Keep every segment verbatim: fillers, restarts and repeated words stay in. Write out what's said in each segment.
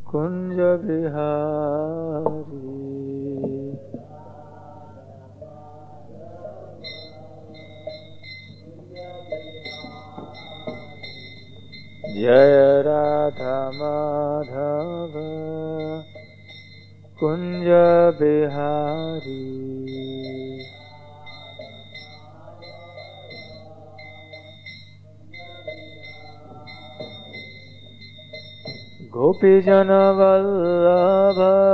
कुंज बिहारी। जय राधा माधव कुंज बिहारी। गोपी जन वल्लभ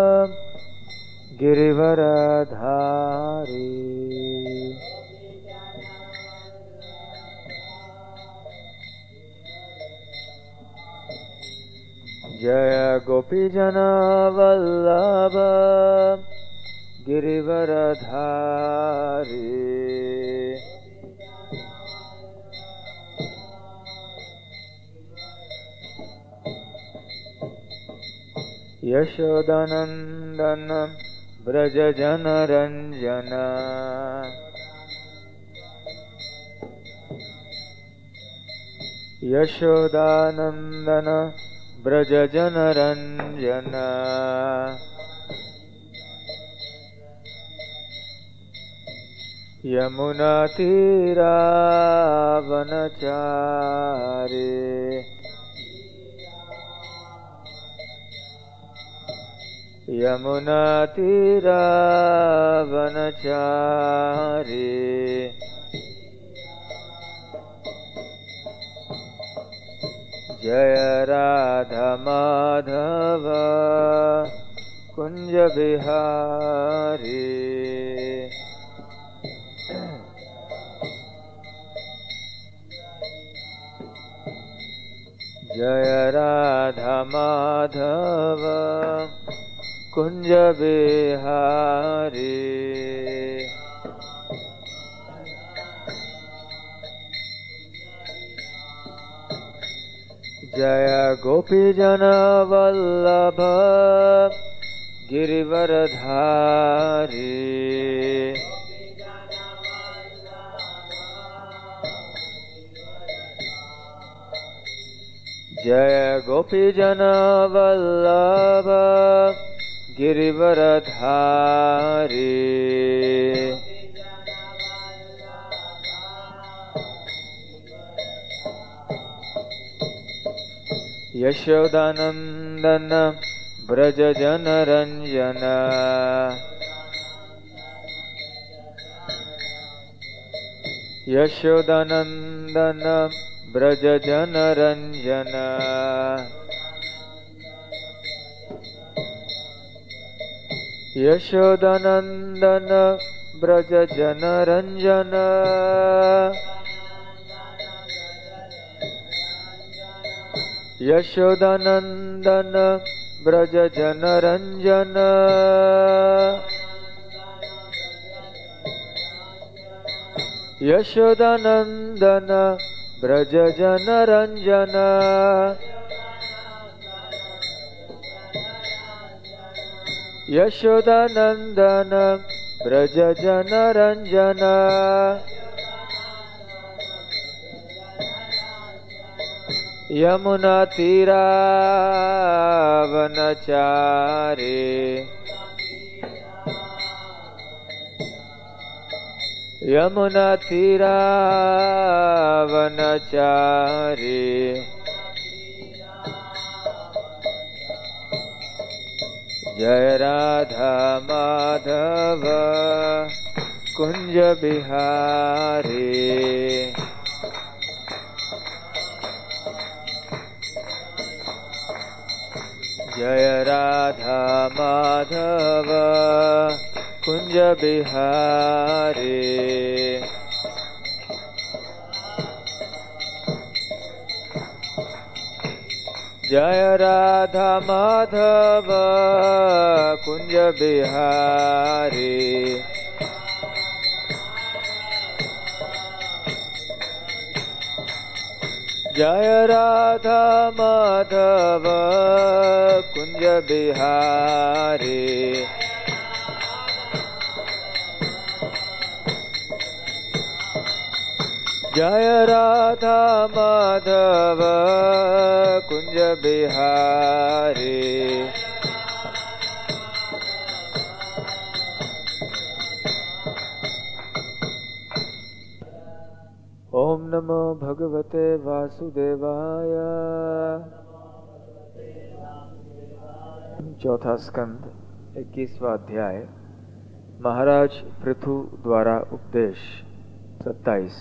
गिरिवरधारी। जय गोपी जन वल्लभ गिरिवरधारी। यशोदानंदन ब्रज जन रंजन। यशोदानंदन ब्रज जन रंजन। यमुना तीरावनचारी। यमुना तीरावनचारी। जय राधा माधव कुंज बिहारी। जय राधा माधव कुंज बिहारी। जय गोपी जन वल्लभ गिरिवरधारी। जय गोपी जन वल्लभ गिरिवरधारी। यशोदानंदन ब्रज जन रंजन। यशोदानंदन ब्रज जन रंजन। यशोदानंदन ब्रज जन रंजन। यशोदानंदन ब्रज जन रंजन। यशोदानंदन ब्रज जन रंजन। यशोदानंदन ब्रज जन रंजन। यमुना तीरावनचारी। यमुना तीरावनचारी। जय राधा माधव कुंज बिहारी। जय राधा माधव कुंज बिहारी। जय राधा माधव कुंज बिहारी। जय राधा माधव कुंज बिहारी। जय राधा माधव कुंज बिहारी। ओम नमो भगवते वासुदेवाय। चौथा स्कंद इक्कीसवां अध्याय महाराज पृथु द्वारा उपदेश। सत्ताईस।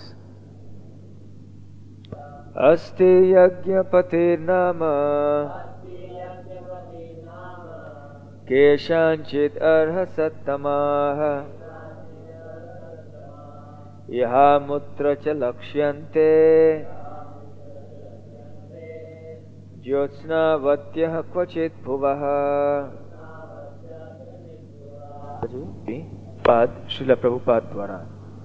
अस्ति यज्ञपतिर्नाम केषाञ्चित् अर्हसत्तमाः यहामुत्र च लक्ष्यन्ते ज्योत्स्नावत्यः क्वचित् भुवः। पाद श्रील प्रभुपाद द्वारा।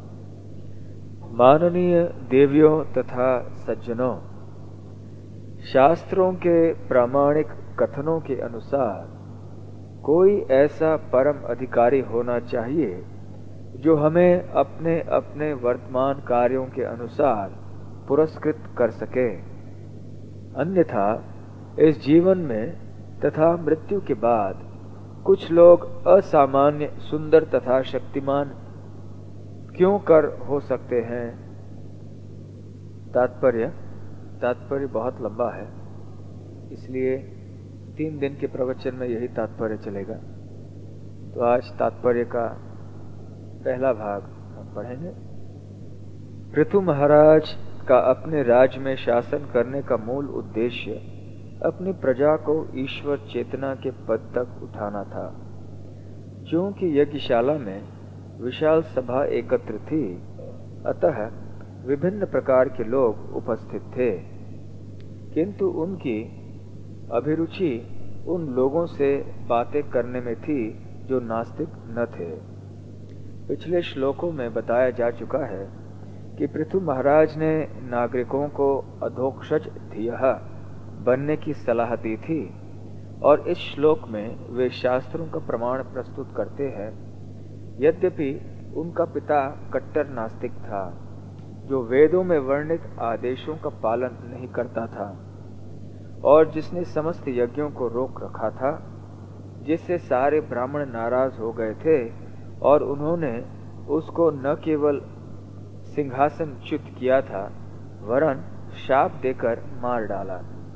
माननीय देवियों तथा सज्जनों, शास्त्रों के प्रामाणिक कथनों के अनुसार कोई ऐसा परम अधिकारी होना चाहिए जो हमें अपने अपने वर्तमान कार्यों के अनुसार पुरस्कृत कर सके। अन्यथा इस जीवन में तथा मृत्यु के बाद कुछ लोग असामान्य सुंदर तथा शक्तिमान क्यों कर हो सकते हैं। तात्पर्य तात्पर्य बहुत लंबा है, इसलिए तीन दिन के प्रवचन में यही तात्पर्य चलेगा। तो आज तात्पर्य का पहला भाग हम पढ़ेंगे। पृथु महाराज का अपने राज्य में शासन करने का मूल उद्देश्य अपनी प्रजा को ईश्वर चेतना के पद तक उठाना था। क्योंकि यज्ञशाला में विशाल सभा एकत्र थी, अतः विभिन्न प्रकार के लोग उपस्थित थे, किंतु उनकी अभिरुचि उन लोगों से बातें करने में थी जो नास्तिक न थे। पिछले श्लोकों में बताया जा चुका है कि पृथु महाराज ने नागरिकों को अधोक्षज धियः बनने की सलाह दी थी, और इस श्लोक में वे शास्त्रों का प्रमाण प्रस्तुत करते हैं। यद्यपि उनका पिता कट्टर नास्तिक था, जो वेदों में वर्णित आदेशों का पालन नहीं करता था और जिसने समस्त यज्ञों को रोक रखा था, जिससे सारे ब्राह्मण नाराज हो गए थे और उन्होंने उसको न केवल सिंहासन च्युत किया था, वरन शाप देकर मार डाला।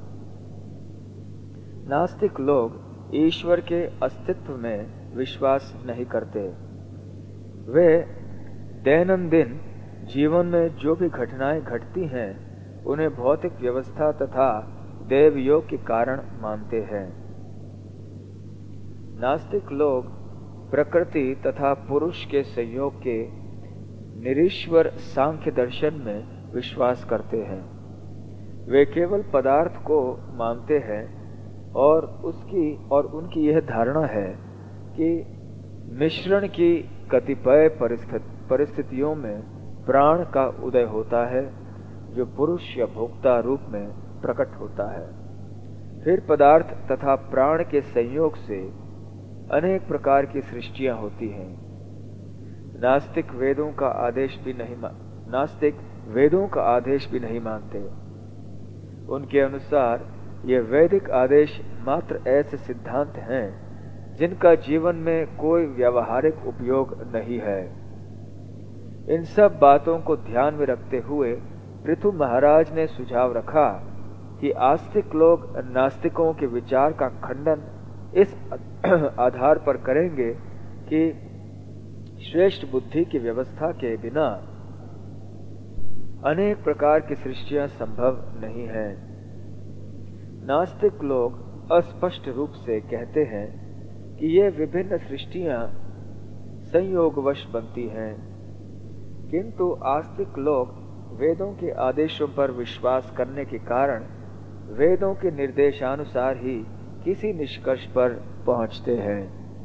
नास्तिक लोग ईश्वर के अस्तित्व में विश्वास नहीं करते। वे दैनंदिन जीवन में जो भी घटनाएं घटती हैं, उन्हें भौतिक व्यवस्था तथा देवयोग के कारण मानते हैं। नास्तिक लोग प्रकृति तथा पुरुष के संयोग के निरीश्वर सांख्य दर्शन में विश्वास करते हैं। वे केवल पदार्थ को मानते हैं और उसकी और उनकी यह धारणा है कि मिश्रण की कतिपय परिस्थितियों में प्राण का उदय होता है, जो पुरुष या भोक्ता रूप में प्रकट होता है। फिर पदार्थ तथा प्राण के संयोग से अनेक प्रकार की सृष्टियां होती हैं। नास्तिक वेदों का आदेश भी नहीं नास्तिक वेदों का आदेश भी नहीं मानते। उनके अनुसार ये वैदिक आदेश मात्र ऐसे सिद्धांत हैं जिनका जीवन में कोई व्यावहारिक उपयोग नहीं है। इन सब बातों को ध्यान में रखते हुए पृथु महाराज ने सुझाव रखा कि आस्तिक लोग नास्तिकों के विचार का खंडन इस आधार पर करेंगे कि श्रेष्ठ बुद्धि की व्यवस्था के बिना अनेक प्रकार की सृष्टियां संभव नहीं हैं। नास्तिक लोग अस्पष्ट रूप से कहते हैं कि ये विभिन्न सृष्टियां संयोगवश बनती हैं, किंतु आस्तिक लोग वेदों के आदेशों पर विश्वास करने के कारण वेदों के निर्देशानुसार ही किसी निष्कर्ष पर पहुंचते हैं।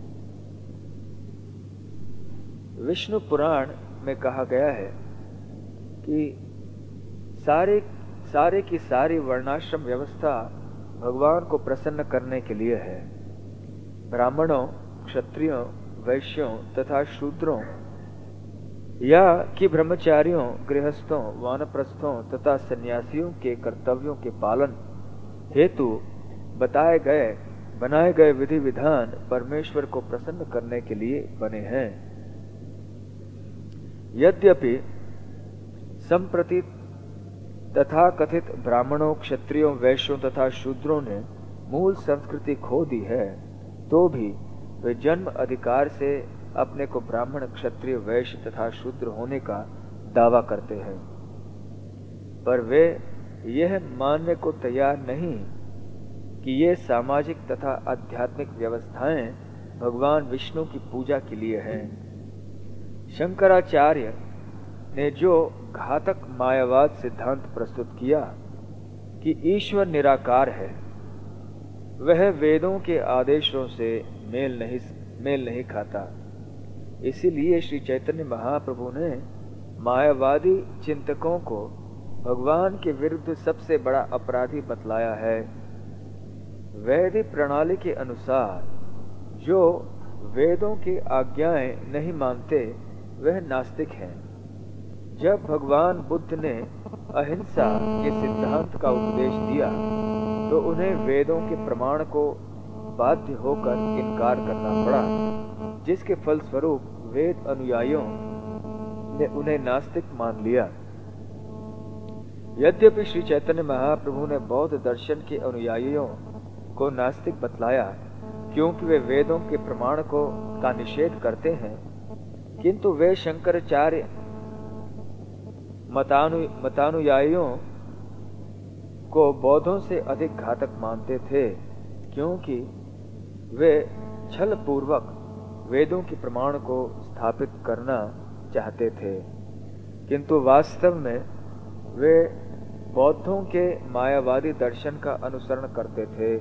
विष्णु पुराण में कहा गया है कि सारे सारे की सारी वर्णाश्रम व्यवस्था भगवान को प्रसन्न करने के लिए है। ब्राह्मणों, क्षत्रियों, वैश्यों तथा शूद्रों या कि ब्रह्मचारियों, गृहस्थों, वानप्रस्थों तथा सन्यासियों के कर्तव्यों के पालन हेतु बताए गए बनाए गए विधि विधान परमेश्वर को प्रसन्न करने के लिए बने हैं। यद्यपि संप्रति तथा कथित ब्राह्मणों, क्षत्रियों, वैश्यों तथा शूद्रों ने मूल संस्कृति खो दी है, तो भी वे जन्म अधिकार से अपने को ब्राह्मण, क्षत्रिय, वैश्य तथा शूद्र होने का दावा करते हैं, पर वे यह मानने को तैयार नहीं कि ये सामाजिक तथा आध्यात्मिक व्यवस्थाएं भगवान विष्णु की पूजा के लिए हैं। शंकराचार्य ने जो घातक मायावाद सिद्धांत प्रस्तुत किया कि ईश्वर निराकार है, वह वेदों के आदेशों से मेल नहीं मेल नहीं खाता। इसीलिए श्री चैतन्य महाप्रभु ने मायावादी चिंतकों को भगवान के विरुद्ध सबसे बड़ा अपराधी बतलाया है। वैदिक प्रणाली के अनुसार जो वेदों की आज्ञाएं नहीं मानते वह नास्तिक हैं। जब भगवान बुद्ध ने अहिंसा के सिद्धांत का उपदेश दिया तो उन्हें वेदों के प्रमाण को बाध्य होकर इनकार करना पड़ा, जिसके फलस्वरूप वेद अनुयायियों ने उन्हें नास्तिक मान लिया। यद्यपि श्री चैतन्य महाप्रभु ने बौद्ध दर्शन के अनुयायियों को नास्तिक बतलाया क्योंकि वे वेदों के प्रमाण को का निषेध करते हैं, किंतु वे शंकराचार्य मतानु मतानुयायियों को बौद्धों से अधिक घातक मानते थे, क्योंकि वे छल पूर्वक वेदों के प्रमाण को स्थापित करना चाहते थे, किंतु वास्तव में वे बौद्धों के मायावादी दर्शन का अनुसरण करते थे।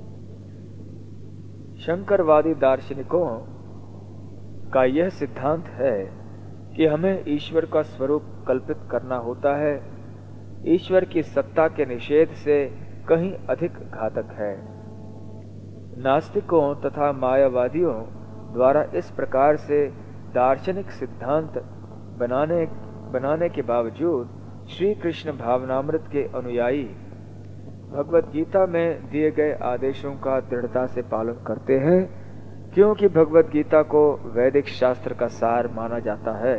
शंकरवादी दार्शनिकों का यह सिद्धांत है कि हमें ईश्वर का स्वरूप कल्पित करना होता है। ईश्वर की सत्ता के निषेध से कहीं अधिक घातक है। नास्तिकों तथा मायावादियों द्वारा इस प्रकार से दार्शनिक सिद्धांत बनाने बनाने के बावजूद श्री कृष्ण भावनामृत के अनुयायी भगवत गीता में दिए गए आदेशों का दृढ़ता से पालन करते हैं, क्योंकि भगवत गीता को वैदिक शास्त्र का सार माना जाता है।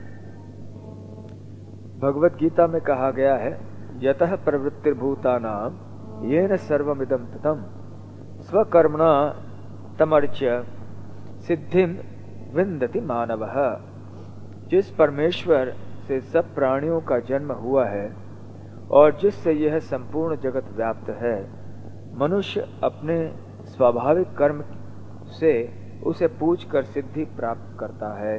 भगवत गीता में कहा गया है, यतः प्रवृत्तिर्भूतानां येन सर्वमिदं ततं स्वकर्मणा तमर्च्य सिद्धिं विन्दति मानवः। जिस परमेश्वर से सब प्राणियों का जन्म हुआ है और जिससे यह संपूर्ण जगत व्याप्त है, मनुष्य अपने स्वाभाविक कर्म से उसे पूजकर सिद्धि प्राप्त करता है।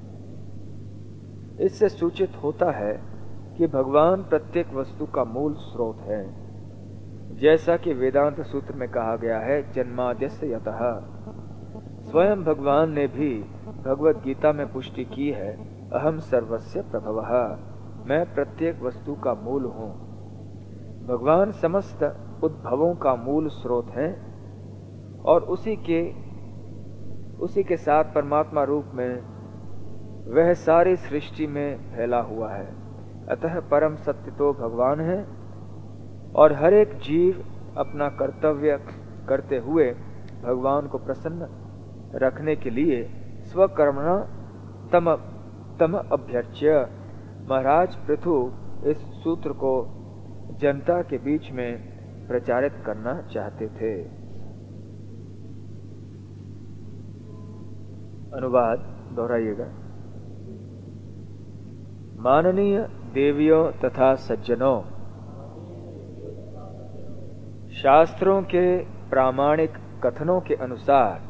इससे सूचित होता है कि भगवान प्रत्येक वस्तु का मूल स्रोत है, जैसा कि वेदांत सूत्र में कहा गया है, जन्माद्यस्य यतः। स्वयं भगवान ने भी भगवत गीता में पुष्टि की है, अहम सर्वस्य प्रभवः, मैं प्रत्येक वस्तु का मूल हूँ। भगवान समस्त उद्भवों का मूल स्रोत है और उसी के उसी के साथ परमात्मा रूप में वह सारी सृष्टि में फैला हुआ है। अतः परम सत्य तो भगवान है और हर एक जीव अपना कर्तव्य करते हुए भगवान को प्रसन्न रखने के लिए स्वकर्मणा तम तम अभ्यर्च्य। महाराज पृथु इस सूत्र को जनता के बीच में प्रचारित करना चाहते थे। अनुवाद दोहराइएगा। माननीय देवियों तथा सज्जनों, शास्त्रों के प्रामाणिक कथनों के अनुसार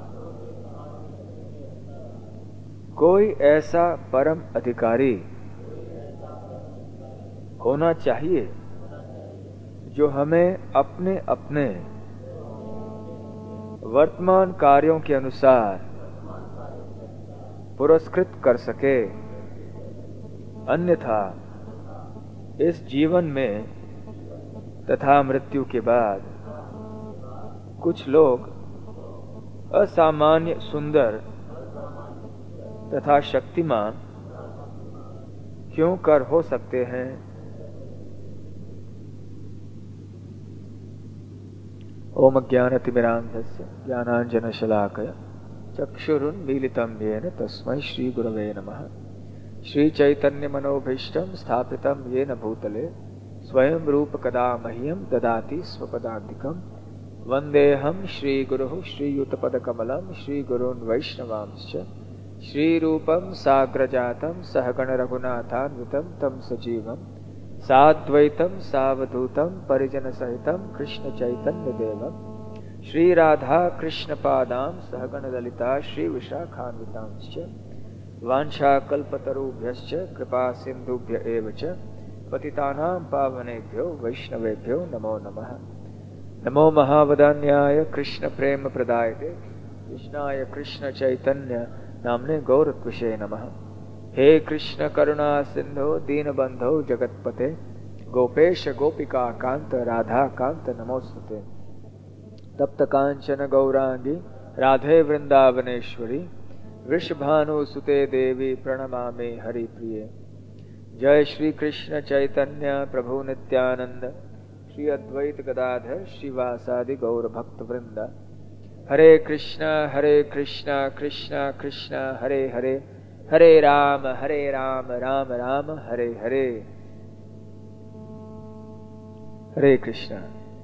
कोई ऐसा परम अधिकारी होना चाहिए जो हमें अपने अपने वर्तमान कार्यों के अनुसार पुरस्कृत कर सके। अन्यथा इस जीवन में तथा मृत्यु के बाद कुछ लोग असामान्य सुंदर तथा शक्तिमान क्यों कर हो सकते हैं। ओम ज्ञानतिमिरान्धस्य ज्ञानाञ्जनशलाकया चक्षुरुन्मीलितं येन तस्मै श्रीगुरवे नमः। श्रीचैतन्यमनोभीष्टं स्थापितं येन भूतले स्वयं रूप कदा मह्यं ददाति स्वपदान्तिकं। वन्देऽहं श्रीगुरुः श्रीयुतपदकमलं श्रीगुरून् वैष्णवांश्च। श्रीरूपं साग्रजातं सहगण रघुनाथान्वितं तं सजीवं साद्वैतं सावधूतं परिजनसहितं कृष्णचैतन्यदेवं। श्रीराधा कृष्णपादां सहगण ललिता श्रीविशाखान्वितांश्च। वाञ्छाकल्पतरुभ्यश्च कृपा सिन्धुभ्य एव च पतितानां पावनेभ्यो वैष्णवेभ्यो नमो नमः। नमो महावदान्याय कृष्ण प्रेम प्रदायते कृष्णाय कृष्ण चैतन्य नामने गौरत्विषे नमः। हे कृष्ण करुणा सिंधो दीनबंधो जगतपते गोपेश गोपिका कांत राधा कांत नमोस्तुते। तप्त कांचन गौरांगी राधे वृंदावनेश्वरी वृषभानुसुते देवी प्रणमामि हरिप्रिये। जय श्री कृष्ण चैतन्य प्रभु नित्यानंद श्री अद्वैत गदाधर श्रीवासादि गौर भक्त वृंद। हरे कृष्णा हरे कृष्णा कृष्णा कृष्णा हरे हरे हरे राम हरे राम राम राम हरे हरे। हरे कृष्णा।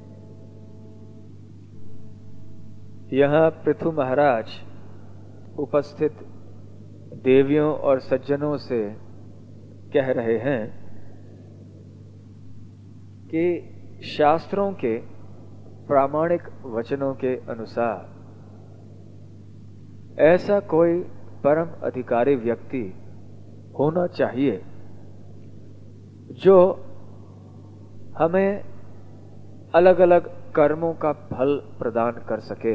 यहाँ पृथु महाराज उपस्थित देवियों और सज्जनों से कह रहे हैं कि शास्त्रों के प्रामाणिक वचनों के अनुसार ऐसा कोई परम अधिकारी व्यक्ति होना चाहिए जो हमें अलग अलग कर्मों का फल प्रदान कर सके।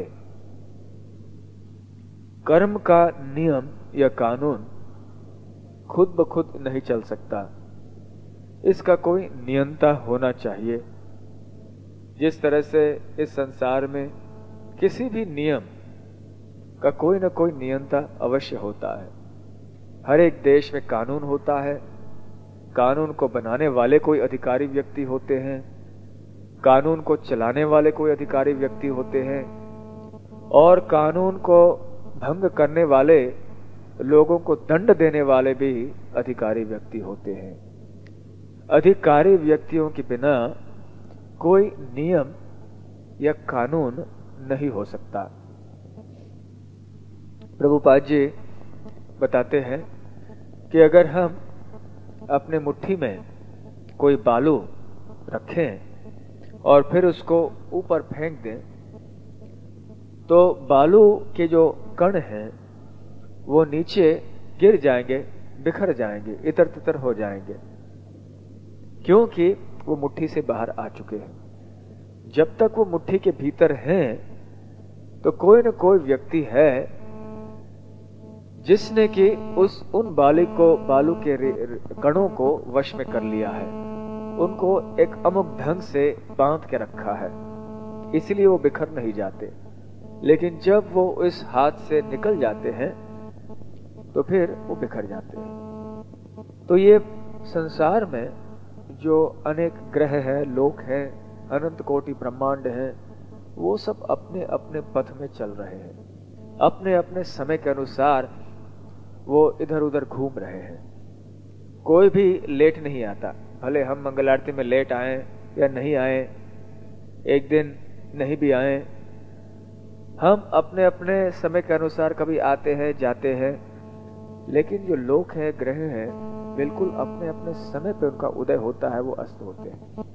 कर्म का नियम या कानून खुद ब खुद नहीं चल सकता, इसका कोई नियंता होना चाहिए। जिस तरह से इस संसार में किसी भी नियम का कोई न कोई नियंता अवश्य होता है। हर एक देश में कानून होता है, कानून को बनाने वाले कोई अधिकारी व्यक्ति होते हैं, कानून को चलाने वाले कोई अधिकारी व्यक्ति होते हैं और कानून को भंग करने वाले लोगों को दंड देने वाले भी अधिकारी व्यक्ति होते हैं। अधिकारी व्यक्तियों के बिना कोई नियम या कानून नहीं हो सकता। प्रभुपाद जी बताते हैं कि अगर हम अपने मुट्ठी में कोई बालू रखें और फिर उसको ऊपर फेंक दें तो बालू के जो कण हैं वो नीचे गिर जाएंगे, बिखर जाएंगे, इतर तितर हो जाएंगे, क्योंकि वो मुट्ठी से बाहर आ चुके हैं। जब तक वो मुट्ठी के भीतर हैं तो कोई न कोई व्यक्ति है जिसने कि उस उन बाली को बालू के कणों को वश में कर लिया है, उनको एक अमुक ढंग से बांध के रखा है, इसलिए वो बिखर नहीं जाते। लेकिन जब वो इस हाथ से निकल जाते हैं तो फिर वो बिखर जाते हैं। तो ये संसार में जो अनेक ग्रह हैं, लोक हैं, अनंत कोटि ब्रह्मांड हैं, वो सब अपने अपने पथ में चल रहे हैं, अपने अपने समय के अनुसार वो इधर उधर घूम रहे हैं। कोई भी लेट नहीं आता, भले हम मंगल आरती में लेट आए या नहीं आए, एक दिन नहीं भी आए, हम अपने अपने समय के अनुसार कभी आते हैं जाते हैं। लेकिन जो लोक है, ग्रह है, बिल्कुल अपने अपने समय पे उनका उदय होता है, वो अस्त होते हैं।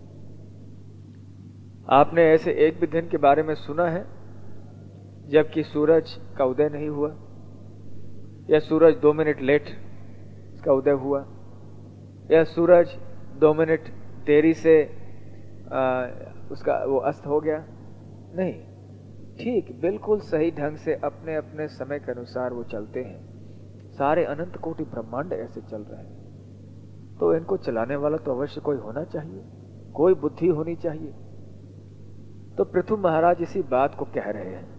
आपने ऐसे एक भी दिन के बारे में सुना है जबकि सूरज का उदय नहीं हुआ, या सूरज दो मिनट लेट इसका उदय हुआ, या सूरज दो मिनट देरी से आ, उसका वो अस्त हो गया? नहीं, ठीक बिल्कुल सही ढंग से अपने अपने समय के अनुसार वो चलते हैं। सारे अनंत कोटि ब्रह्मांड ऐसे चल रहे हैं, तो इनको चलाने वाला तो अवश्य कोई होना चाहिए, कोई बुद्धि होनी चाहिए। तो पृथु महाराज इसी बात को कह रहे हैं।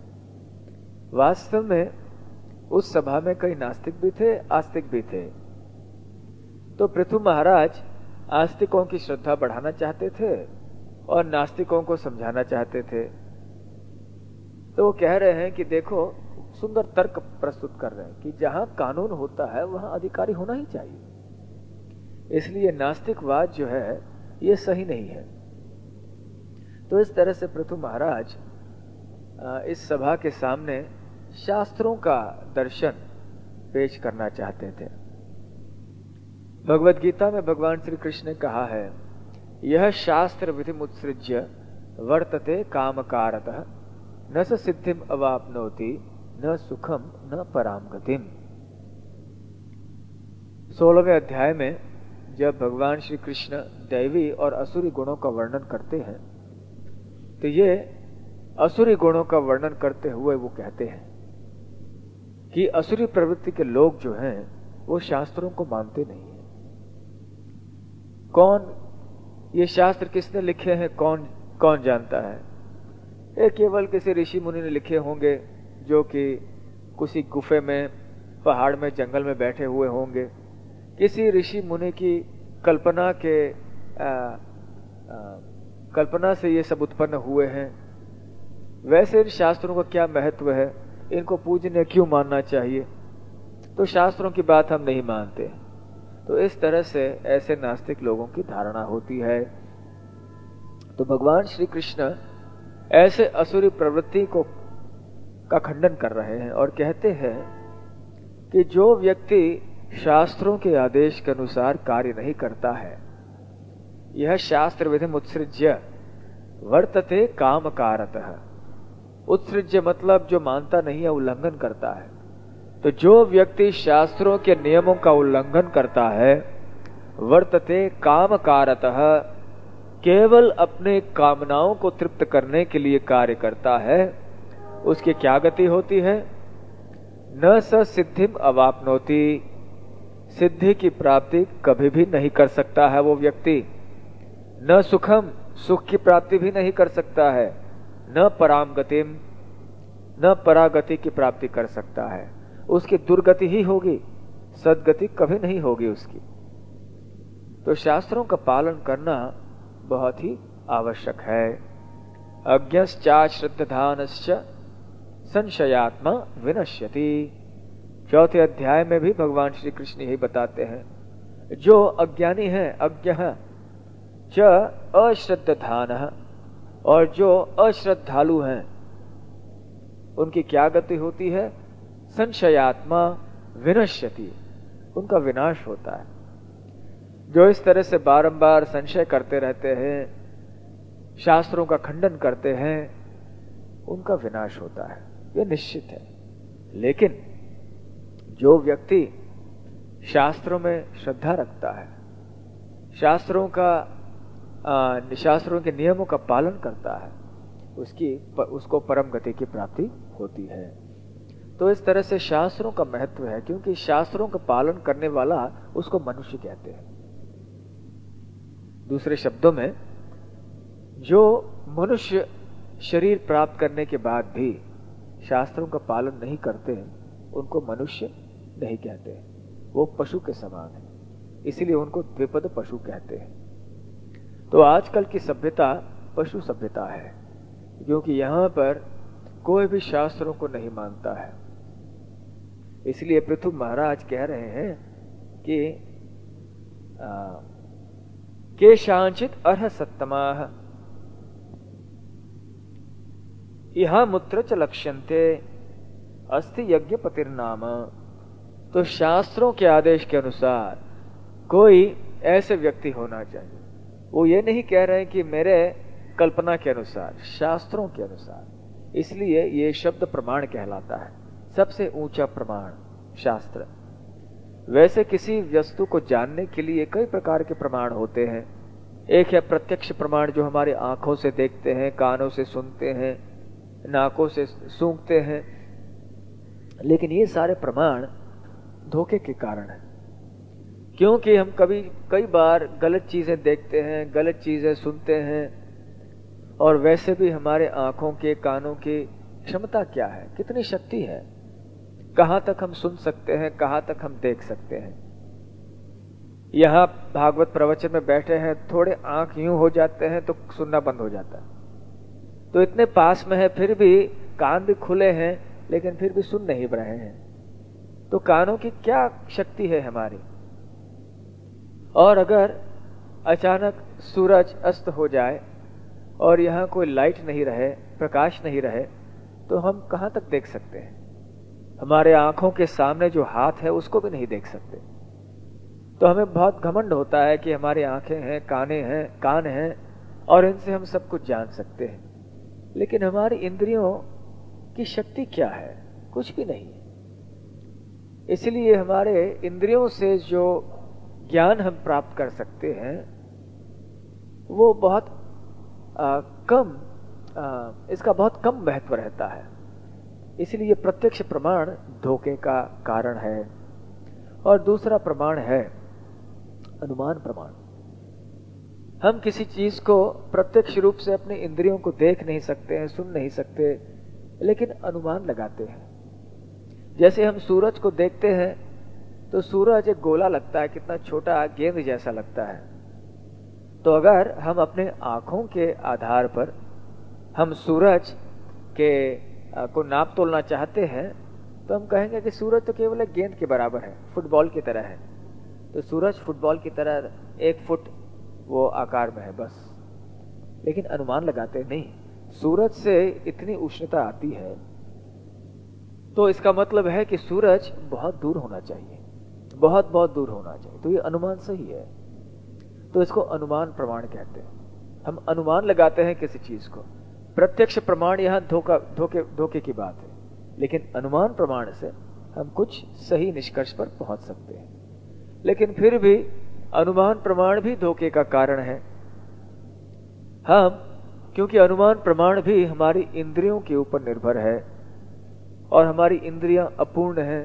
वास्तव में उस सभा में कई नास्तिक भी थे, आस्तिक भी थे। तो पृथु महाराज आस्तिकों की श्रद्धा बढ़ाना चाहते थे और नास्तिकों को समझाना चाहते थे। तो वो कह रहे हैं कि देखो, सुंदर तर्क प्रस्तुत कर रहे हैं कि जहां कानून होता है वहां अधिकारी होना ही चाहिए, इसलिए नास्तिकवाद जो है ये सही नहीं है। तो इस तरह से पृथु महाराज इस सभा के सामने शास्त्रों का दर्शन पेश करना चाहते थे। भगवद गीता में भगवान श्री कृष्ण ने कहा है, यह शास्त्र विधि मुत्सृज्य वर्तते कामकारतः न स सिद्धिम अवाप्नोति न सुखम न पराम गतिम। सोलहवें अध्याय में जब भगवान श्री कृष्ण दैवी और असुरी गुणों का वर्णन करते हैं, तो ये असुरी गुणों का वर्णन करते हुए वो कहते हैं कि असुरी प्रवृत्ति के लोग जो हैं वो शास्त्रों को मानते नहीं है। कौन ये शास्त्र किसने लिखे हैं, कौन कौन जानता है? ये केवल किसी ऋषि मुनि ने लिखे होंगे जो कि किसी गुफे में, पहाड़ में, जंगल में बैठे हुए होंगे। किसी ऋषि मुनि की कल्पना के आ, आ, कल्पना से ये सब उत्पन्न हुए हैं। वैसे इन शास्त्रों का क्या महत्व है, इनको पूजनीय क्यों मानना चाहिए? तो शास्त्रों की बात हम नहीं मानते। तो इस तरह से ऐसे नास्तिक लोगों की धारणा होती है। तो भगवान श्री कृष्ण ऐसे असुरी प्रवृत्ति को का खंडन कर रहे हैं और कहते हैं कि जो व्यक्ति शास्त्रों के आदेश के अनुसार कार्य नहीं करता है, यह शास्त्र विधि उत्सृज्य वर्तते कामकारतः। उत्सृज्य मतलब जो मानता नहीं है, उल्लंघन करता है। तो जो व्यक्ति शास्त्रों के नियमों का उल्लंघन करता है, वर्तते कामकारतः, केवल अपने कामनाओं को तृप्त करने के लिए कार्य करता है, उसकी क्या गति होती है? न स सिद्धिम अवाप्नोति, सिद्धि की प्राप्ति कभी भी नहीं कर सकता है वो व्यक्ति। न सुखम, सुख की प्राप्ति भी नहीं कर सकता है। न पराम गतिम, न परागति की प्राप्ति कर सकता है। उसकी दुर्गति ही होगी, सदगति कभी नहीं होगी उसकी। तो शास्त्रों का पालन करना बहुत ही आवश्यक है। अज्ञश्चाश्रद्धानश्च संशयात्मा विनश्यति। चौथे अध्याय में भी भगवान श्री कृष्ण यही बताते हैं, जो अज्ञानी है, अज्ञः च अश्रद्धानः, और जो अश्रद्धालु हैं उनकी क्या गति होती है? संशयात्मा विनश्यति, उनका विनाश होता है। जो इस तरह से बारंबार संशय करते रहते हैं, शास्त्रों का खंडन करते हैं, उनका विनाश होता है, यह निश्चित है। लेकिन जो व्यक्ति शास्त्रों में श्रद्धा रखता है, शास्त्रों का आ, शास्त्रों के नियमों का पालन करता है, उसकी उसको परम गति की प्राप्ति होती है। तो इस तरह से शास्त्रों का महत्व है, क्योंकि शास्त्रों का पालन करने वाला उसको मनुष्य कहते हैं। दूसरे शब्दों में, जो मनुष्य शरीर प्राप्त करने के बाद भी शास्त्रों का पालन नहीं करते, उनको मनुष्य नहीं कहते, वो पशु के समान है। इसीलिए उनको द्विपद पशु कहते हैं। तो आजकल की सभ्यता पशु सभ्यता है, क्योंकि यहां पर कोई भी शास्त्रों को नहीं मानता है। इसलिए पृथु महाराज कह रहे हैं कि केशांचित अर्ह सत्तमाः इहा मूत्र च लक्ष्यन्ते अस्ति यज्ञ पतिर्नाम। तो शास्त्रों के आदेश के अनुसार कोई ऐसे व्यक्ति होना चाहिए। वो ये नहीं कह रहे हैं कि मेरे कल्पना के अनुसार, शास्त्रों के अनुसार। इसलिए ये शब्द प्रमाण कहलाता है, सबसे ऊंचा प्रमाण शास्त्र। वैसे किसी वस्तु को जानने के लिए कई प्रकार के प्रमाण होते हैं। एक है प्रत्यक्ष प्रमाण, जो हमारे आंखों से देखते हैं, कानों से सुनते हैं, नाकों से सूंघते हैं। लेकिन ये सारे प्रमाण धोखे के कारण है, क्योंकि हम कभी कई बार गलत चीजें देखते हैं, गलत चीजें सुनते हैं, और वैसे भी हमारे आंखों के, कानों की क्षमता क्या है, कितनी शक्ति है, कहां तक हम सुन सकते हैं, कहां तक हम देख सकते हैं। यहाँ भागवत प्रवचन में बैठे हैं, थोड़े आंख यूं हो जाते हैं तो सुनना बंद हो जाता है। तो इतने पास में है, फिर भी कान भी खुले हैं, लेकिन फिर भी सुन नहीं रहे हैं। तो कानों की क्या शक्ति है हमारी। और अगर अचानक सूरज अस्त हो जाए और यहाँ कोई लाइट नहीं रहे, प्रकाश नहीं रहे, तो हम कहाँ तक देख सकते हैं। हमारे आंखों के सामने जो हाथ है उसको भी नहीं देख सकते। तो हमें बहुत घमंड होता है कि हमारी आंखें हैं, काने हैं, कान हैं और इनसे हम सब कुछ जान सकते हैं। लेकिन हमारी इंद्रियों की शक्ति क्या है? कुछ भी नहीं है। इसलिए हमारे इंद्रियों से जो ज्ञान हम प्राप्त कर सकते हैं वो बहुत आ, कम आ, इसका बहुत कम महत्व रहता है। इसलिए प्रत्यक्ष प्रमाण धोखे का कारण है। और दूसरा प्रमाण है अनुमान प्रमाण। हम किसी चीज को प्रत्यक्ष रूप से अपने इंद्रियों को देख नहीं सकते हैं, सुन नहीं सकते, लेकिन अनुमान लगाते हैं। जैसे हम सूरज को देखते हैं तो सूरज एक गोला लगता है, कितना छोटा गेंद जैसा लगता है। तो अगर हम अपने आंखों के आधार पर हम सूरज के को नाप तोलना चाहते हैं तो हम कहेंगे कि सूरज तो केवल एक गेंद के बराबर है, फुटबॉल की तरह है। तो सूरज फुटबॉल की तरह एक फुट वो आकार में है बस। लेकिन अनुमान लगाते नहीं, सूरज से इतनी उष्णता आती है तो इसका मतलब है कि सूरज बहुत दूर होना चाहिए, बहुत बहुत दूर होना चाहिए। तो ये अनुमान सही है। तो इसको अनुमान प्रमाण कहते हैं। हम अनुमान लगाते हैं किसी चीज को। प्रत्यक्ष प्रमाण यहाँ धोखा धोखे धोखे की बात है, लेकिन अनुमान प्रमाण से हम कुछ सही निष्कर्ष पर पहुंच सकते हैं। लेकिन फिर भी अनुमान प्रमाण भी धोखे का कारण है। हम क्योंकि अनुमान प्रमाण भी हमारी इंद्रियों के ऊपर निर्भर है और हमारी इंद्रियां अपूर्ण हैं।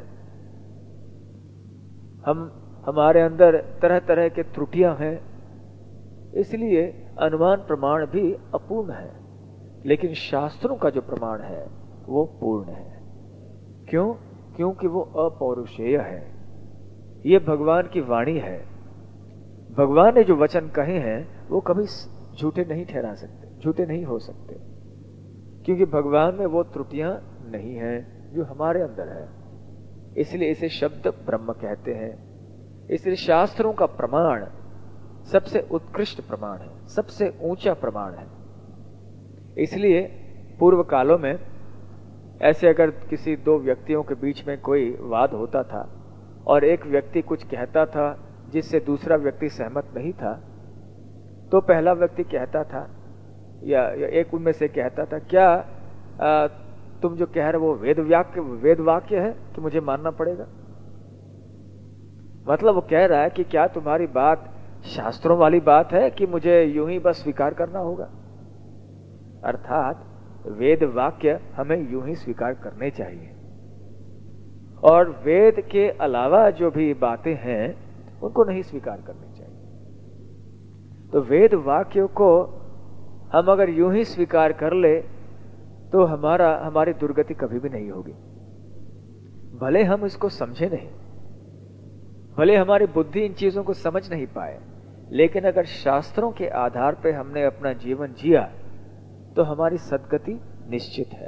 हम हमारे अंदर तरह तरह के त्रुटियां हैं, इसलिए अनुमान प्रमाण भी अपूर्ण है। लेकिन शास्त्रों का जो प्रमाण है वो पूर्ण है। क्यों? क्योंकि वो अपौरुषेय है। ये भगवान की वाणी है। भगवान ने जो वचन कहे हैं वो कभी झूठे नहीं ठहरा सकते, झूठे नहीं हो सकते, क्योंकि भगवान में वो त्रुटियां नहीं हैं जो हमारे अंदर है। इसलिए इसे शब्द ब्रह्म कहते हैं। इसलिए शास्त्रों का प्रमाण सबसे उत्कृष्ट प्रमाण है, सबसे ऊंचा प्रमाण है। इसलिए पूर्व कालों में ऐसे अगर किसी दो व्यक्तियों के बीच में कोई वाद होता था और एक व्यक्ति कुछ कहता था जिससे दूसरा व्यक्ति सहमत नहीं था, तो पहला व्यक्ति कहता था या, या एक उनमें से कहता था, क्या आ, तुम जो कह रहे हो वो वेद वाक्य वेद वाक्य है कि मुझे मानना पड़ेगा? मतलब वो कह रहा है कि क्या तुम्हारी बात शास्त्रों वाली बात है कि मुझे यूं ही बस स्वीकार करना होगा? अर्थात वेद वाक्य हमें यूं ही स्वीकार करने चाहिए और वेद के अलावा जो भी बातें हैं उनको नहीं स्वीकार करनी चाहिए। तो वेद वाक्यों को हम अगर यूं ही स्वीकार कर ले तो हमारा हमारी दुर्गति कभी भी नहीं होगी। भले हम इसको समझे नहीं, भले हमारी बुद्धि इन चीजों को समझ नहीं पाए, लेकिन अगर शास्त्रों के आधार पर हमने अपना जीवन जिया तो हमारी सद्गति निश्चित है।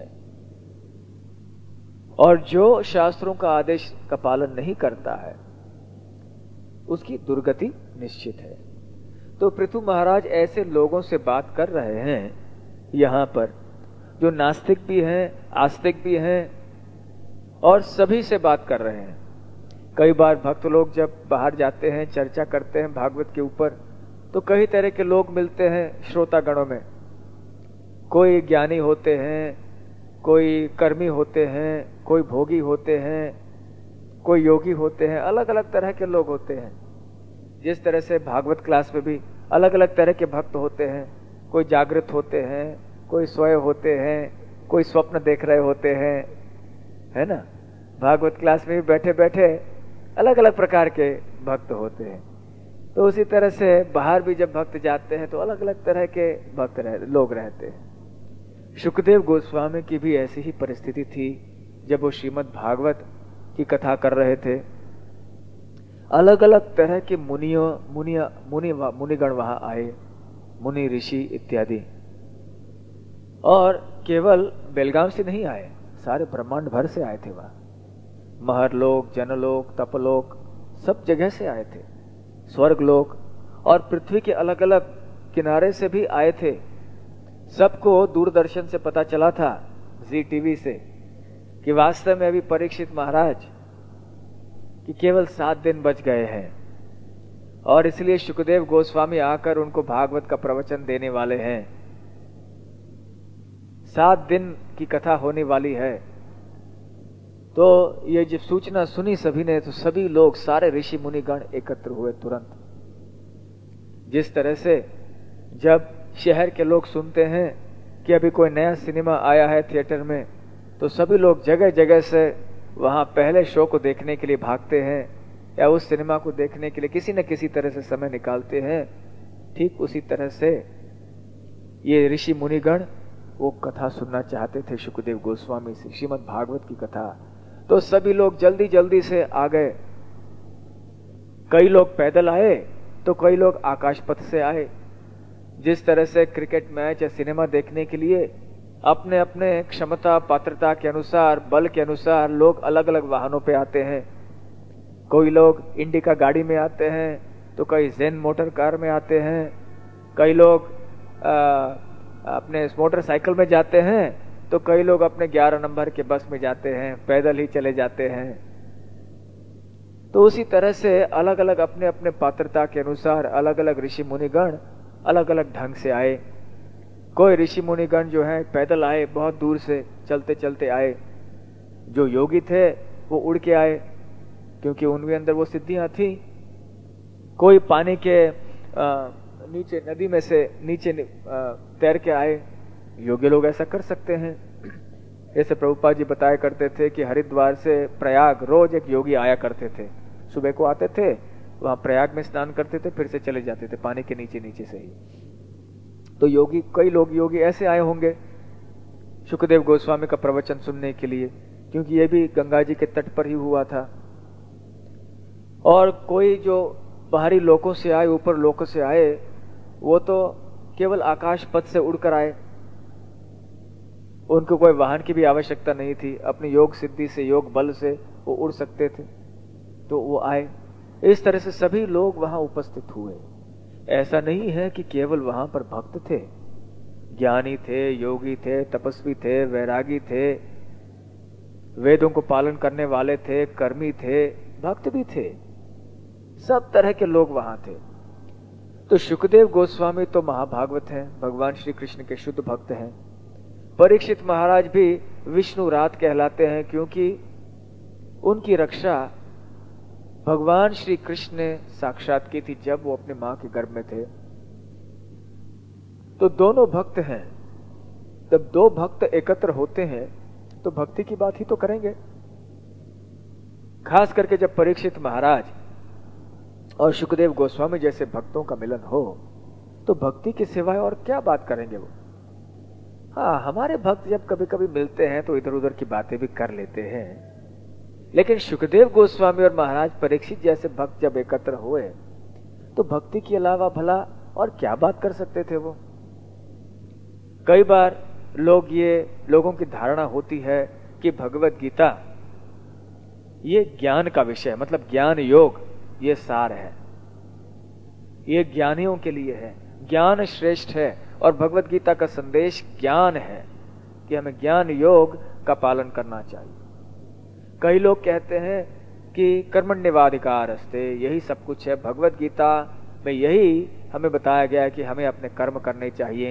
और जो शास्त्रों का आदेश का पालन नहीं करता है उसकी दुर्गति निश्चित है। तो पृथु महाराज ऐसे लोगों से बात कर रहे हैं यहां पर जो नास्तिक भी हैं, आस्तिक भी हैं और सभी से बात कर रहे हैं। कई बार भक्त लोग जब बाहर जाते हैं, चर्चा करते हैं भागवत के ऊपर, तो कई तरह के लोग मिलते हैं श्रोतागणों में। कोई ज्ञानी होते हैं, कोई कर्मी होते हैं, कोई भोगी होते हैं, कोई योगी होते हैं, अलग अलग तरह के लोग होते हैं। जिस तरह से भागवत क्लास में भी अलग अलग तरह के भक्त होते हैं। कोई जागृत होते हैं, कोई सोए होते हैं, कोई स्वप्न देख रहे होते हैं, है ना। भागवत क्लास में भी बैठे बैठे अलग अलग प्रकार के भक्त होते हैं। तो उसी तरह से बाहर भी जब भक्त जाते हैं तो अलग अलग तरह के भक्त रह, लोग रहते हैं। शुकदेव गोस्वामी की भी ऐसी ही परिस्थिति थी जब वो श्रीमद् भागवत की कथा कर रहे थे। अलग अलग तरह के मुनियों मुनिया मुनि मुनिगण वहां आए, मुनि ऋषि इत्यादि। और केवल बेलगाम से नहीं आए, सारे ब्रह्मांड भर से आए थे वहां। महरलोक, जनलोक, तपलोक, सब जगह से आए थे। स्वर्गलोक और पृथ्वी के अलग अलग किनारे से भी आए थे। सबको दूरदर्शन से पता चला था, जी टीवी से, कि वास्तव में अभी परीक्षित महाराज कि केवल सात दिन बच गए हैं और इसलिए शुकदेव गोस्वामी आकर उनको भागवत का प्रवचन देने वाले हैं। सात दिन की कथा होने वाली है। तो ये जब सूचना सुनी सभी ने, तो सभी लोग, सारे ऋषि मुनिगण एकत्र हुए तुरंत। जिस तरह से जब शहर के लोग सुनते हैं कि अभी कोई नया सिनेमा आया है थिएटर में, तो सभी लोग जगह जगह से वहां पहले शो को देखने के लिए भागते हैं या उस सिनेमा को देखने के लिए किसी न किसी तरह से समय निकालते हैं। ठीक उसी तरह से ये ऋषि मुनिगण वो कथा सुनना चाहते थे शुकदेव गोस्वामी से, श्रीमद् भागवत की कथा। तो सभी लोग जल्दी जल्दी से आ गए। कई लोग पैदल आए तो कई लोग आकाश पथ से आए। जिस तरह से क्रिकेट मैच या सिनेमा देखने के लिए अपने अपने क्षमता पात्रता के अनुसार, बल के अनुसार लोग अलग अलग वाहनों पे आते हैं। कोई लोग इंडिका गाड़ी में आते हैं तो कई जेन मोटर कार में आते हैं, कई लोग आ, अपने मोटरसाइकिल में जाते हैं, तो कई लोग अपने ग्यारह नंबर के बस में जाते हैं, पैदल ही चले जाते हैं। तो उसी तरह से अलग अलग अपने अपने पात्रता के अनुसार अलग अलग ऋषि मुनिगण अलग अलग ढंग से आए। कोई ऋषि मुनिगण जो है पैदल आए, बहुत दूर से चलते चलते आए। जो योगी थे वो उड़ के आए, क्योंकि उनके अंदर वो सिद्धियां थी। कोई पानी के आ, नीचे नदी में से नीचे तैर के आए। योगी लोग ऐसा कर सकते हैं। ऐसे प्रभुपाद जी बताया करते थे कि हरिद्वार से प्रयाग रोज एक योगी आया करते थे। सुबह को आते थे, वहां प्रयाग में स्नान करते थे, फिर से चले जाते थे पानी के नीचे नीचे से ही। तो योगी, कई लोग योगी ऐसे आए होंगे शुकदेव गोस्वामी का प्रवचन सुनने के लिए, क्योंकि ये भी गंगा जी के तट पर ही हुआ था। और कोई जो बाहरी लोकों से आए, ऊपर लोकों से आए, वो तो केवल आकाश पथ से उड़कर आए। उनको कोई वाहन की भी आवश्यकता नहीं थी, अपनी योग सिद्धि से, योग बल से वो उड़ सकते थे, तो वो आए। इस तरह से सभी लोग वहां उपस्थित हुए। ऐसा नहीं है कि केवल वहां पर भक्त थे, ज्ञानी थे, योगी थे, तपस्वी थे, वैरागी थे, वेदों को पालन करने वाले थे, कर्मी थे, भक्त भी थे। सब तरह के लोग वहां थे। तो शुकदेव गोस्वामी तो महाभागवत हैं, भगवान श्री कृष्ण के शुद्ध भक्त हैं। परीक्षित महाराज भी विष्णु रात कहलाते हैं, क्योंकि उनकी रक्षा भगवान श्री कृष्ण ने साक्षात की थी जब वो अपने मां के गर्भ में थे। तो दोनों भक्त हैं। जब दो भक्त एकत्र होते हैं तो भक्ति की बात ही तो करेंगे। खास करके जब परीक्षित महाराज और शुकदेव गोस्वामी जैसे भक्तों का मिलन हो, तो भक्ति के सिवाय और क्या बात करेंगे वो। हाँ, हमारे भक्त जब कभी कभी मिलते हैं तो इधर उधर की बातें भी कर लेते हैं, लेकिन शुकदेव गोस्वामी और महाराज परीक्षित जैसे भक्त जब एकत्र हुए तो भक्ति के अलावा भला और क्या बात कर सकते थे वो। कई बार लोग ये लोगों की धारणा होती है कि भगवत गीता ये ज्ञान का विषय, मतलब ज्ञान योग ये सार है, ये ज्ञानियों के लिए है, ज्ञान श्रेष्ठ है। और भगवत गीता का संदेश ज्ञान है कि हमें ज्ञान योग का पालन करना चाहिए। कई लोग कहते हैं कि कर्मण्येवाधिकारस्ते, यही सब कुछ है, भगवत गीता में यही हमें बताया गया है कि हमें अपने कर्म करने चाहिए।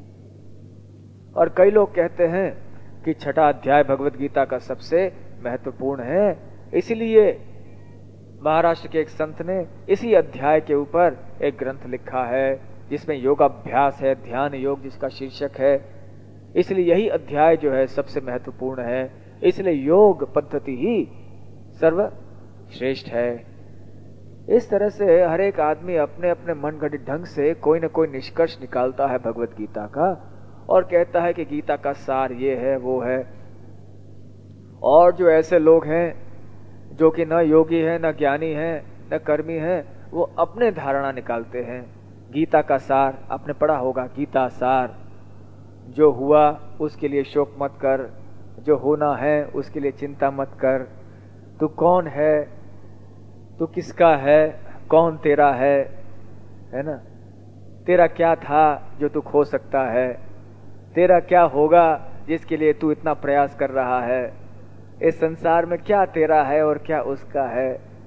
और कई लोग कहते हैं कि छठा अध्याय भगवत गीता का सबसे महत्वपूर्ण है, इसलिए महाराष्ट्र के एक संत ने इसी अध्याय के ऊपर एक ग्रंथ लिखा है जिसमें योगाभ्यास है, ध्यान योग जिसका शीर्षक है। इसलिए यही अध्याय जो है सबसे महत्वपूर्ण है, इसलिए योग पद्धति ही सर्वश्रेष्ठ है। इस तरह से हर एक आदमी अपने अपने मन घड़ित ढंग से कोई न कोई निष्कर्ष निकालता है भगवत गीता का और कहता है कि गीता का सार ये है, वो है। और जो ऐसे लोग हैं जो कि न योगी है, न ज्ञानी है, न कर्मी हैं, वो अपने धारणा निकालते हैं। गीता का सार आपने पढ़ा होगा, गीता सार, जो हुआ उसके लिए शोक मत कर, जो होना है उसके लिए चिंता मत कर, तू कौन है, तू किसका है, कौन तेरा है, है ना, तेरा क्या था जो तू खो सकता है, तेरा क्या होगा जिसके लिए तू इतना प्रयास कर रहा है, इस संसार में क्या तेरा है और क्या उसका है।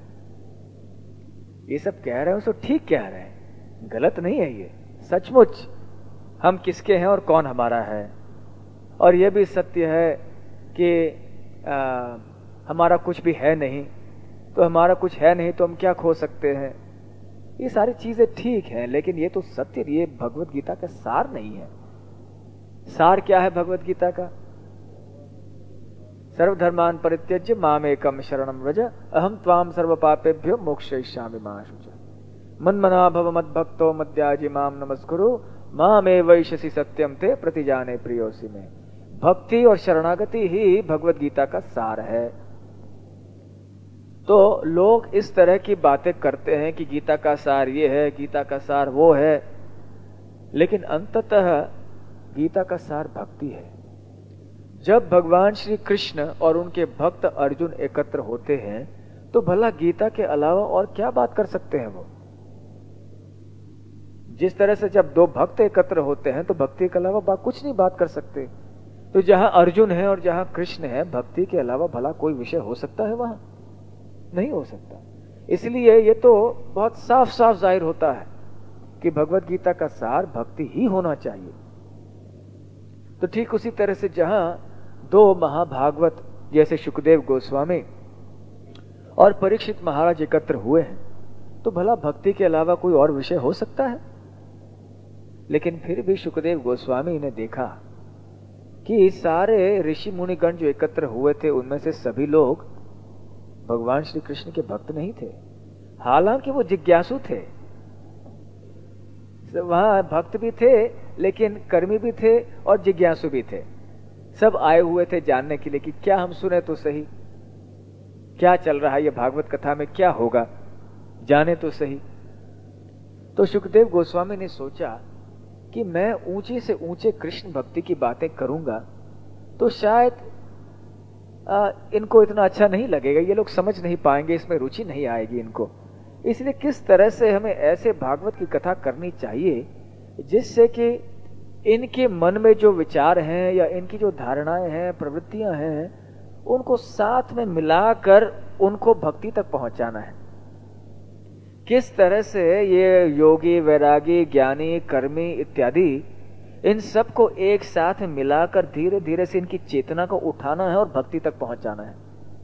ये सब कह रहे हैं तो ठीक कह रहे हैं, गलत नहीं है ये, सचमुच हम किसके हैं और कौन हमारा है। और यह भी सत्य है कि आ, हमारा कुछ भी है नहीं, तो हमारा कुछ है नहीं तो हम क्या खो सकते हैं। ये सारी चीजें ठीक हैं, लेकिन ये तो सत्य, ये भगवत गीता का सार नहीं है। सार क्या है भगवत गीता का? सर्वधर्मान परित्यज्य माम एकम शरणम व्रज अहम त्वाम सर्व पापेभ्यो मोक्षयिष्यामि मा शुच मन्मना भव मद्भक्तो मद्याजी माम नमस्कुरु मामे वैशसी सत्यम ते प्रतिजाने प्रियोसी में। भक्ति और शरणागति ही भगवत गीता का सार है। तो लोग इस तरह की बातें करते हैं कि गीता का सार ये है, गीता का सार वो है, लेकिन अंततः गीता का सार भक्ति है। जब भगवान श्री कृष्ण और उनके भक्त अर्जुन एकत्र होते हैं तो भला गीता के अलावा और क्या बात कर सकते हैं वो? जिस तरह से जब दो भक्त एकत्र होते हैं तो भक्ति के अलावा बात कुछ नहीं बात कर सकते। तो जहां अर्जुन है और जहां कृष्ण है, भक्ति के अलावा भला कोई विषय हो सकता है? वहां नहीं हो सकता। इसलिए ये तो बहुत साफ साफ जाहिर होता है कि भगवत गीता का सार भक्ति ही होना चाहिए। तो ठीक उसी तरह से जहां दो महाभागवत जैसे शुकदेव गोस्वामी और परीक्षित महाराज एकत्र हुए हैं तो भला भक्ति के अलावा कोई और विषय हो सकता है? लेकिन फिर भी शुकदेव गोस्वामी ने देखा कि सारे ऋषि मुनिगण जो एकत्र हुए थे उनमें से सभी लोग भगवान श्री कृष्ण के भक्त नहीं थे। हालांकि वो जिज्ञासु थे, वहां भक्त भी थे लेकिन कर्मी भी थे और जिज्ञासु भी थे। सब आए हुए थे जानने के लिए कि क्या हम सुने तो सही, क्या चल रहा है ये भागवत कथा में, क्या होगा, जाने तो सही। तो शुकदेव गोस्वामी ने सोचा कि मैं ऊंचे से ऊंचे कृष्ण भक्ति की बातें करूंगा तो शायद आ, इनको इतना अच्छा नहीं लगेगा, ये लोग समझ नहीं पाएंगे, इसमें रुचि नहीं आएगी इनको। इसलिए किस तरह से हमें ऐसे भागवत की कथा करनी चाहिए जिससे कि इनके मन में जो विचार हैं या इनकी जो धारणाएं हैं, प्रवृत्तियां हैं, उनको साथ में मिलाकर उनको भक्ति तक पहुंचाना है। किस तरह से ये योगी, वैरागी, ज्ञानी, कर्मी इत्यादि इन सबको एक साथ मिलाकर धीरे धीरे से इनकी चेतना को उठाना है और भक्ति तक पहुंचाना है।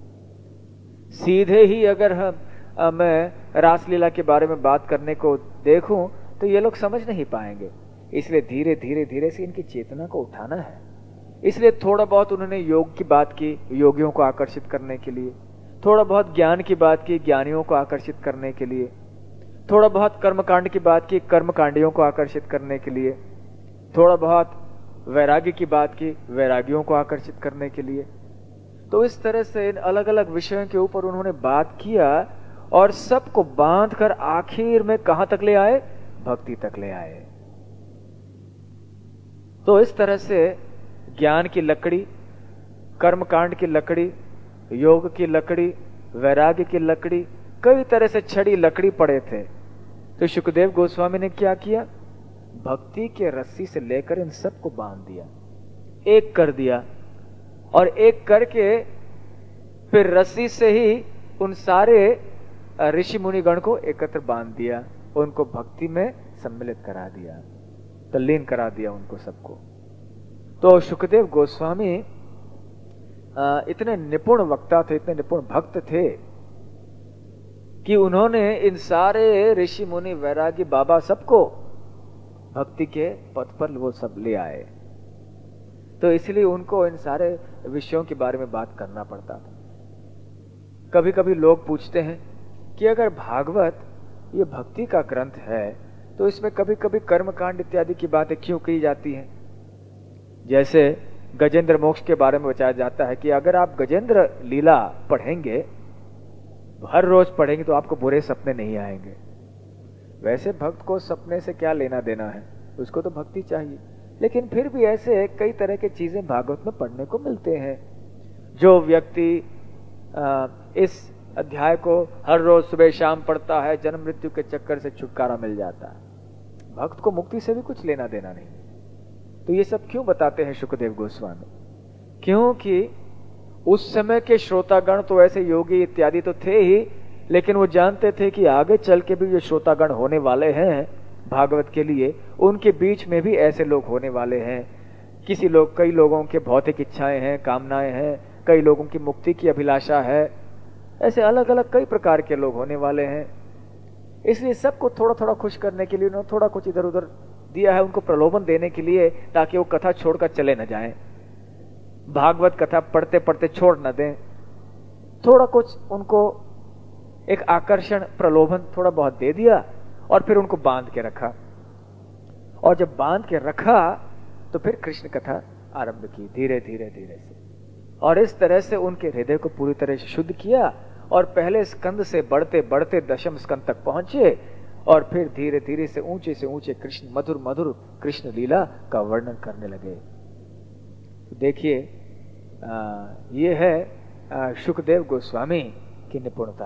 सीधे ही अगर हम आ, मैं रासलीला के बारे में बात करने को देखूं तो ये लोग समझ नहीं पाएंगे। इसलिए धीरे धीरे धीरे से इनकी चेतना को उठाना है। इसलिए थोड़ा बहुत उन्होंने योग की बात की, योगियों को आकर्षित करने के लिए, थोड़ा बहुत ज्ञान की बात की, ज्ञानियों को आकर्षित करने के लिए, थोड़ा बहुत कर्मकांड की बात की, कर्मकांडियों को आकर्षित करने के लिए, थोड़ा बहुत वैराग्य की बात की, वैरागियों को आकर्षित करने के लिए। तो इस तरह से इन अलग अलग विषयों के ऊपर उन्होंने बात किया और सबको बांध कर आखिर में कहां तक ले आए? भक्ति तक ले आए। तो इस तरह से ज्ञान की लकड़ी, कर्मकांड की लकड़ी, योग की लकड़ी, वैराग्य की लकड़ी, कई तरह से छड़ी लकड़ी पड़े थे। तो शुकदेव गोस्वामी ने क्या किया? भक्ति के रस्सी से लेकर इन सबको बांध दिया, एक कर दिया, और एक करके फिर रस्सी से ही उन सारे ऋषि मुनिगण को एकत्र बांध दिया, उनको भक्ति में सम्मिलित करा दिया, तल्लीन करा दिया उनको सबको। तो शुकदेव गोस्वामी इतने निपुण वक्ता थे, इतने निपुण भक्त थे कि उन्होंने इन सारे ऋषि मुनि, वैरागी, बाबा सबको भक्ति के पथ पर वो सब ले आए। तो इसलिए उनको इन सारे विषयों के बारे में बात करना पड़ता था। कभी कभी लोग पूछते हैं कि अगर भागवत ये भक्ति का ग्रंथ है तो इसमें कभी कभी कर्मकांड इत्यादि की बातें क्यों की जाती हैं? जैसे गजेंद्र मोक्ष के बारे में बताया जाता है कि अगर आप गजेंद्र लीला पढ़ेंगे, हर रोज पढ़ेंगे तो आपको बुरे सपने नहीं आएंगे। वैसे भक्त को सपने से क्या लेना देना है, उसको तो भक्ति चाहिए, लेकिन फिर भी ऐसे कई तरह की चीजें भागवत में पढ़ने को मिलते हैं। जो व्यक्ति इस अध्याय को हर रोज सुबह शाम पढ़ता है, जन्म मृत्यु के चक्कर से छुटकारा मिल जाता है। भक्त को मुक्ति से भी कुछ लेना देना नहीं। तो ये सब क्यों बताते हैं शुकदेव गोस्वामी? क्योंकि उस समय के श्रोतागण तो ऐसे योगी इत्यादि तो थे ही, लेकिन वो जानते थे कि आगे चल के भी जो श्रोतागण होने वाले हैं भागवत के लिए, उनके बीच में भी ऐसे लोग होने वाले हैं। किसी लोग कई लोगों के भौतिक इच्छाएं हैं, कामनाएं हैं, कई लोगों की मुक्ति की अभिलाषा है, ऐसे अलग अलग कई प्रकार के लोग होने वाले हैं। इसलिए सबको थोड़ा थोड़ा खुश करने के लिए उन्होंने थोड़ा कुछ इधर उधर दिया है, उनको प्रलोभन देने के लिए, ताकि वो कथा छोड़कर चले न जाएं, भागवत कथा पढ़ते पढ़ते छोड़ न दें। थोड़ा कुछ उनको एक आकर्षण प्रलोभन थोड़ा बहुत दे दिया और फिर उनको बांध के रखा। और जब बांध के रखा तो फिर कृष्ण कथा आरंभ की धीरे धीरे धीरे से, और इस तरह से उनके हृदय को पूरी तरह से शुद्ध किया। और पहले स्कंद से बढ़ते बढ़ते दशम स्कंद तक पहुंचे, और फिर धीरे धीरे से ऊंचे से ऊंचे कृष्ण मधुर मधुर कृष्ण लीला का वर्णन करने लगे। तो देखिए, ये है शुकदेव गोस्वामी की निपुणता।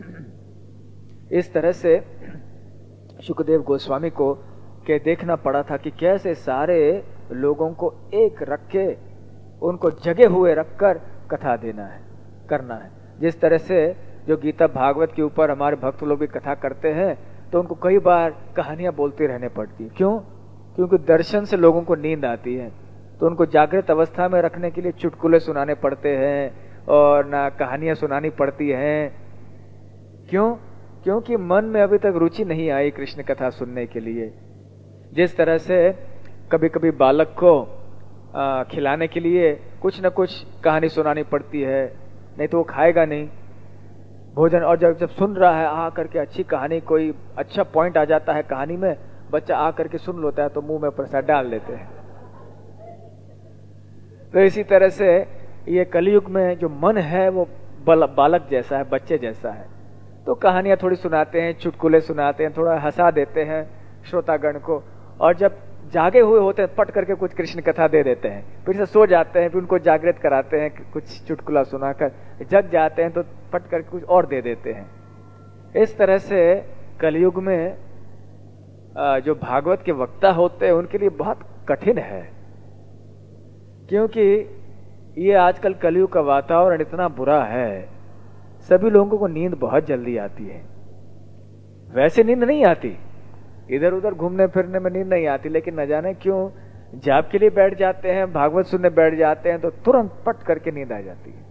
इस तरह से शुकदेव गोस्वामी को के देखना पड़ा था कि कैसे सारे लोगों को एक रख के, उनको जगे हुए रखकर कथा देना है, करना है। जिस तरह से जो गीता भागवत के ऊपर हमारे भक्त लोग भी कथा करते हैं, तो उनको कई बार कहानियां बोलती रहने पड़ती है। क्यों? क्योंकि दर्शन से लोगों को नींद आती है, तो उनको जागृत अवस्था में रखने के लिए चुटकुले सुनाने पड़ते हैं और ना कहानियां सुनानी पड़ती हैं। क्यों? क्योंकि मन में अभी तक रुचि नहीं आई कृष्ण कथा सुनने के लिए। जिस तरह से कभी कभी बालक को आ, खिलाने के लिए कुछ न कुछ कहानी सुनानी पड़ती है, नहीं तो वो खाएगा नहीं भोजन। और जब जब सुन रहा है आ करके अच्छी कहानी, कोई अच्छा पॉइंट आ जाता है कहानी में, बच्चा आ करके सुन लेता है तो मुंह में प्रसाद डाल देते हैं। तो इसी तरह से ये कलयुग में जो मन है वो बालक जैसा है, बच्चे जैसा है। तो कहानियां थोड़ी सुनाते हैं, चुटकुले सुनाते हैं, थोड़ा हंसा देते हैं श्रोतागण को, और जब जागे हुए होते हैं पट करके कुछ कृष्ण कथा दे देते हैं, फिर से सो जाते हैं, फिर उनको जागृत कराते हैं कुछ चुटकुला सुनाकर, जग जाते हैं तो पट करके कुछ और दे देते हैं। इस तरह से कलयुग में जो भागवत के वक्ता होते हैं उनके लिए बहुत कठिन है, क्योंकि ये आजकल कलयुग का वातावरण इतना बुरा है, सभी लोगों को नींद बहुत जल्दी आती है। वैसे नींद नहीं आती, इधर उधर घूमने फिरने में नींद नहीं आती, लेकिन न जाने क्यों जाप के लिए बैठ जाते हैं, भागवत सुनने बैठ जाते हैं तो तुरंत पट करके नींद आ जाती है।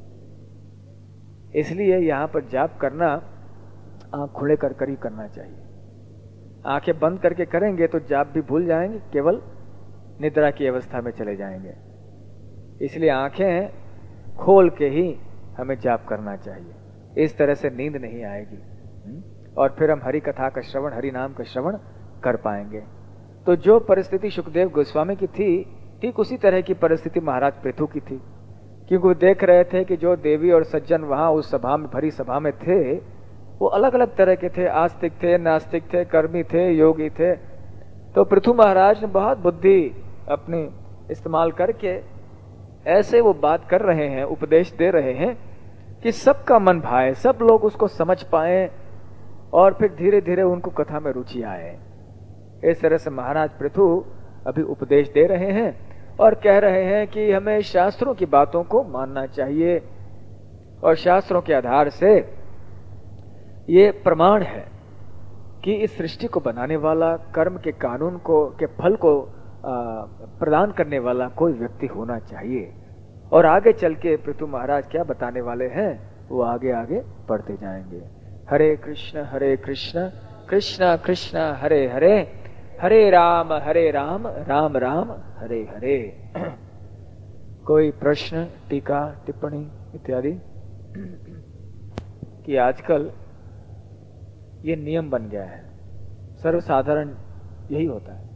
इसलिए यहां पर जाप करना आंख खुले कर कर ही करना चाहिए। आंखें बंद करके करेंगे तो जाप भी भूल जाएंगे, केवल निद्रा की अवस्था में चले जाएंगे। इसलिए आंखें खोल के ही हमें जाप करना चाहिए, इस तरह से नींद नहीं आएगी और फिर हम हरि कथा का श्रवण, हरि नाम का श्रवण कर पाएंगे। तो जो परिस्थिति शुकदेव गोस्वामी की थी, ठीक उसी तरह की परिस्थिति महाराज पृथु की थी, क्योंकि वो देख रहे थे कि जो देवी और सज्जन वहां उस सभा में, भरी सभा में थे, वो अलग अलग तरह के थे, आस्तिक थे, नास्तिक थे, कर्मी थे, योगी थे। तो पृथु महाराज ने बहुत बुद्धि अपनी इस्तेमाल करके ऐसे वो बात कर रहे हैं, उपदेश दे रहे हैं कि सबका मन भाए, सब लोग उसको समझ पाए और फिर धीरे धीरे उनको कथा में रुचि आए। इस तरह से महाराज पृथु अभी उपदेश दे रहे हैं और कह रहे हैं कि हमें शास्त्रों की बातों को मानना चाहिए, और शास्त्रों के आधार से ये प्रमाण है कि इस सृष्टि को बनाने वाला, कर्म के कानून को, के फल को प्रदान करने वाला कोई व्यक्ति होना चाहिए। और आगे चल के पृथु महाराज क्या बताने वाले हैं वो आगे आगे पढ़ते जाएंगे। हरे कृष्ण हरे कृष्ण कृष्ण कृष्ण हरे हरे, हरे राम हरे राम राम राम हरे हरे। कोई प्रश्न, टीका, टिप्पणी इत्यादि? कि आजकल ये नियम बन गया है, सर्वसाधारण यही होता है।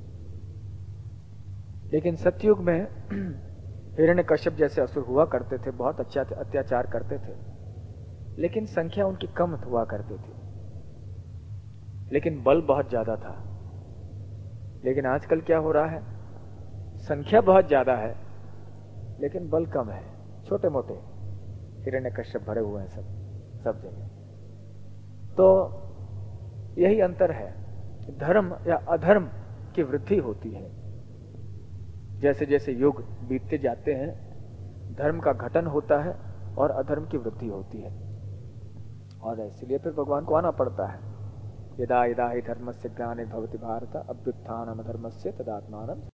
लेकिन सतयुग में हिरण्यकश्यप जैसे असुर हुआ करते थे, बहुत अच्छा अत्याचार करते थे, लेकिन संख्या उनकी कम हुआ करती थी, लेकिन बल बहुत ज्यादा था। लेकिन आजकल क्या हो रहा है, संख्या बहुत ज्यादा है लेकिन बल कम है, छोटे मोटे हिरण्यकश्यप भरे हुए हैं सब सब जगह। तो यही अंतर है, धर्म या अधर्म की वृद्धि होती है। जैसे जैसे युग बीतते जाते हैं धर्म का घटन होता है और अधर्म की वृद्धि होती है, और इसलिए फिर भगवान को आना पड़ता है। यदा यदा हि धर्मस्य ग्लानिर्भवति भारत अभ्युत्थानम अधर्मस्य तदात्मानं